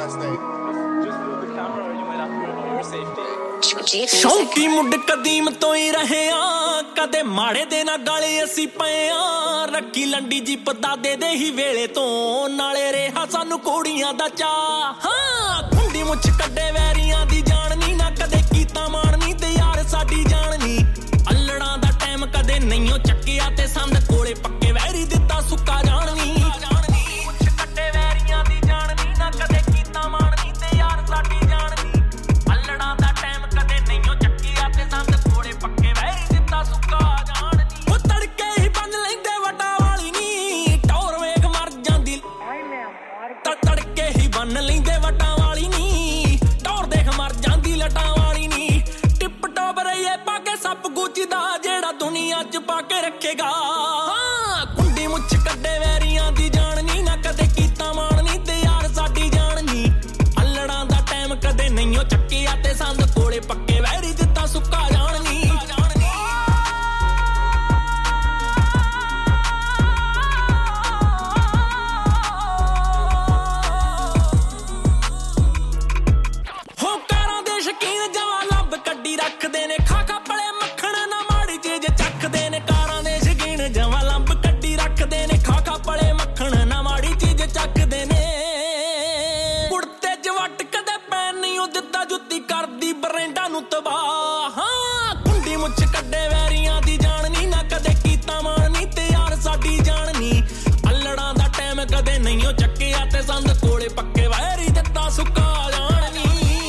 last name. Just move the camera or you might have to for your safety. ਸ਼ੌਂਕੀ ਮੁੱਢ ਕਦੀਮ ਤੋਂ ਹੀ ਰਹੇ ਆ ਕਦੇ ਮਾੜੇ ਦੇ ਨਾ ਗਾਲੇ ਅਸੀਂ ਪਏ ਆ ਰੱਖੀ ਲੰਡੀ ਜੀ ਪਦਾਦੇ ਦੇ ਹੀ ਵੇਲੇ ਤੋਂ ਨਾਲੇ ਰਿਹਾ ਸਾਨੂੰ ਕੋੜੀਆਂ ਦਾ ਚਾਹ ਹਾਂ ਖੁੰਡੀ ਮੁੱਛ ਕੱਢੇ ਵੈਰੀਆਂ ਦੀ ਜਾਣ ਨੀ ਨਾ ਕਦੇ ਕੀਤਾ ਮਾਣ ਨੀ ਤੇ ਯਾਰ ਸਾਡੀ ਜਾਣ ਨੀ ਅਲੜਾਂ ਦਾ ਟਾਈਮ ਕਦੇ ਨਹੀਂਓ ਚੱਕਿਆ ਤੇ ਸੰਦ ਕੋਲੇ ਪੱਕੇ ਵੈਰੀ ਦਿੱਤਾ ਸੁੱਕਾ ਜਾਣ ਨੀ ਮੁੱਛ ਕੱਢੇ ਵੈਰੀਆਂ ਦੀ ਜਾਣ ਨੀ ਨਾ ਕਦੇ ਕੀਤਾ ਮਾਣ ਨੀ ਤੇ ਯਾਰ ਸਾਡੀ ਜਾਣ ਨੀ ਅਲੜਾਂ ਦਾ ਟਾਈਮ ਕਦੇ ਨਹੀਂਓ ਚੱਕਿਆ ਤੇ ਸੰਦ ਕੋਲੇ ਪੱਕੇ ਵੈਰੀ ਦਿੱਤਾ ਸੁੱਕਾ ਜਾਣ ਨੀ ਉਹ ਤੜਕੇ ਹੀ ਬੰਨ ਲੈਂਦੇ ਵਟਾ ਵਾਲੀ ਨੀ ਟੌਰ ਵੇਖ ਮਰ ਜਾਂਦੀ ਤੜਕੇ ਹੀ ਬੰਨ ਲੈਂਦੇ ਵਟਾ ਵਾਲੀ ਨੀ ਟੌਰ ਦੇਖ ਮਰ ਜਾਂਦੀ ਲਟਾਂ ਵਾਲੀ ਨੀ ਟਿਪ ਟੋਪ ਰਹੀਏ ਪਾ ਕੇ ਸੱਪ ਗੁੱਚਦਾ ਜਿਹੜਾ ਦੁਨੀਆ 'ਚ ਪਾ ਕੇ ਰੱਖੇਗਾ ਕੁੰਡੀ ਮੁੱਛ ਕੱਢੇ ਵੈਰੀਆਂ ਦੀ ਜਾਣ ਨੀ ਨਾ ਕਦੇ ਕੀਤਾ ਮਾਣ ਨੀ ਤੇ ਯਾਰ ਸਾਡੀ ਜਾਣ ਨੀ ਅਲੜਾਂ ਦਾ ਟਾਈਮ ਕਦੇ ਨਹੀਂਓ ਚੱਕਿਆ ਤੇ ਸੰਦ ਕੋਲੇ ਪੱਕੇ ਵੈਰੀ ਦਿੱਤਾ ਸੁੱਕਾ ਜਾਣ ਨੀ ਹੋ ਕਾਰਾਂ ਦੇ ਸ਼ਕੀਨ ਜਵਾ ਲੱਭ ਕੱਢੀ ਰੱਖਦੇ ਨੇ ਖਾ ਖਾ ਪਲੇ ਮੱਖਣ ਨਾ ਮਾੜੀ ਚੀਜ਼ ਚੱਖਦੇ ਨੇ ਕਾਰਾਂ ਦੇ ਸ਼ਕੀਨ ਜਵਾ ਲੱਭ ਕੱਢੀ ਰੱਖਦੇ ਨੇ ਖਾ ਖਾ ਪਲੇ ਮੱਖਣ ਨਾ ਮਾੜੀ ਚੀਜ਼ ਚੱਖਦੇ ਨੇ ਕੁੜਤੇ ਜਵੱਟ ਕਦੇ ਪੈਣ ਨਹੀਂ ਉਹ ਦਿੱਤਾ ਜੁੱਤੀ ਕਰਦੀ ਬਰੈਂਡਾਂ ਨੂੰ ਤਬਾਹ ਹਾਂ ਕੁੰਡੀ ਮੁੱਛ ਕੱਢੇ ਵੈਰੀਆਂ ਦੀ ਜਾਣ ਨੀ ਨਾ ਕਦੇ ਕੀਤਾ ਮਾਣ ਨੀ ਤੇ ਯਾਰ ਸਾਡੀ ਜਾਣ ਨੀ ਅਲੜਾਂ ਦਾ ਟਾਈਮ ਕਦੇ ਨਹੀਂਓ ਚੱਕਿਆ ਤੇ ਸੰਦ ਕੋਲੇ ਪੱਕੇ ਵੈਰੀ ਦਿੱਤਾ ਸੁੱਕਾ ਜਾਣ ਨੀ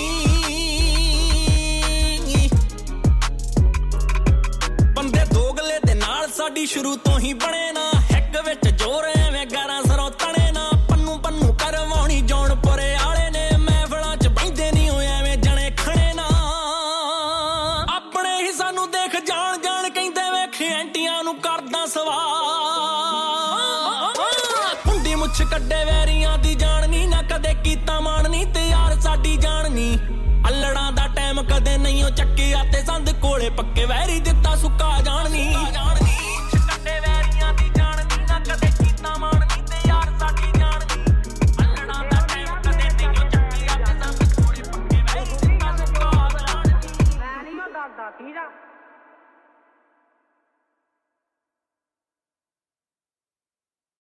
ਬੰਦੇ ਦੋਗਲੇ ਦੇ ਨਾਲ ਸਾਡੀ ਸ਼ੁਰੂ ਤੋਂ ਹੀ ਬਣੇ ਨਾ ਹਿੱਕ ਵਿੱਚ ਜੋਰ ਐਵੇਂ ਗਾਰਾਂ ਸਰੋਂ ਤਣੇ ਨਾ ਪੰਨੂ ਪੰਨੂ ਕਰਵਾਉਣੀ ਜੌਨਪੁਰੇ ਆਲੇ ਨੇ ਮਹਿਫਲਾਂ 'ਚ ਬਹਿੰਦੇ ਨਹੀਂ ਹੋਏ ਐਵੇਂ ਜਣੇ ਖਣੇ ਨਾ ਆਪਣੇ ਹੀ ਸਾਨੂੰ ਦੇਖ ਜਾਣ ਜਾਣ ਕਹਿੰਦੇ ਵੇਖ ਐਂਟੀਆਂ ਨੂੰ ਕਰਦਾ ਸਵਾਲ ਕੁੰਡੀ ਮੁੱਛ ਕੱਢੇ ਵੈਰੀਆਂ ਦੀ ਜਾਣ ਨੀ ਨਾ ਕਦੇ ਕੀਤਾ ਮਾਣ ਨੀ ਤੇ ਯਾਰ ਸਾਡੀ ਜਾਣ ਨੀ ਅਲੜਾਂ ਦਾ ਟਾਈਮ ਕਦੇ ਨਹੀਂਓ ਚੱਕਿਆ ਤੇ ਸੰਦ ਕੋਲੇ ਪੱਕੇ ਵੈਰੀ ਦਿੱਤਾ ਸੁੱਕਾ ਜਾਣ ਨੀ